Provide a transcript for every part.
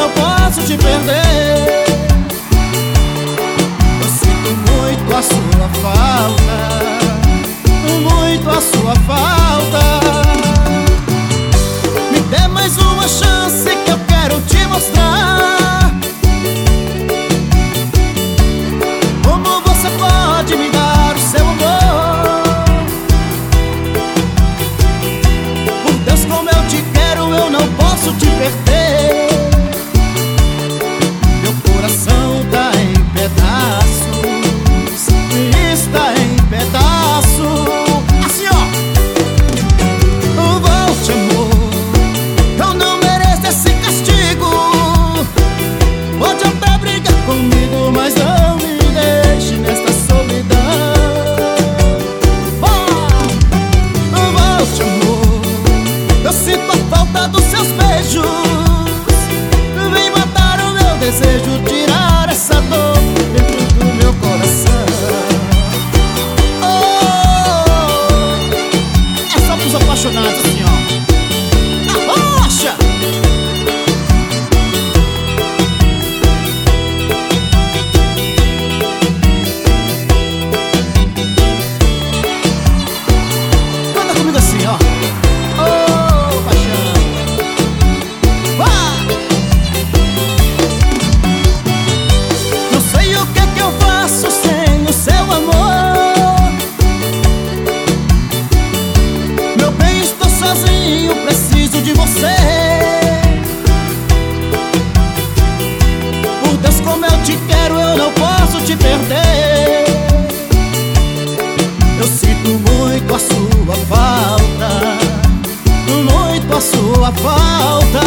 não posso te perder. Eu sinto muito a sua falta, muito a sua falta. Me dê mais uma chance que eu quero te mostrar como você pode me dar o seu amor. Por Deus, como eu te quero, eu não posso te perder. Meu coração tá em pedaços, está em pedaços. Assim, ó. Volte, amor, eu não mereço esse castigo. Pode até brigar comigo, mas não me deixe nesta solidão. Volte, amor, eu sinto a falta dos seus beijos. Vem matar o meu desejo, tirar essa dor dentro do meu coração. É só pros apaixonados, assim, ó. Arrocha! Canta comigo assim, ó. Paixão. Vai! Não sei o que eu faço sem o seu amor. Meu bem, estou sozinho, preciso de você. Por Deus, como eu te quero, eu não posso te perder. Eu sinto muito a sua falta, muito a sua falta.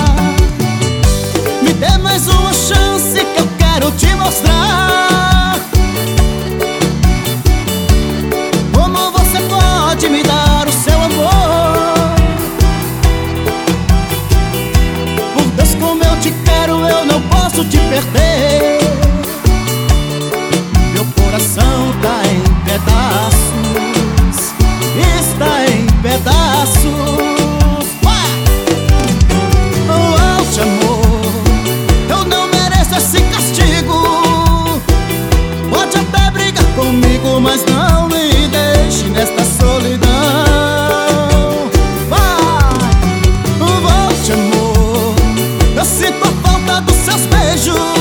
Me dê mais uma chance que eu quero te mostrar como você pode me dar o seu amor. Por Deus, como eu te quero, eu não posso te perder. Meu coração tá em pedaços, está em pedaços. Volte, amor, eu não mereço esse castigo. Pode até brigar comigo, mas não me deixe nesta solidão. Vai, volte, amor, eu sinto a falta dos seus beijos.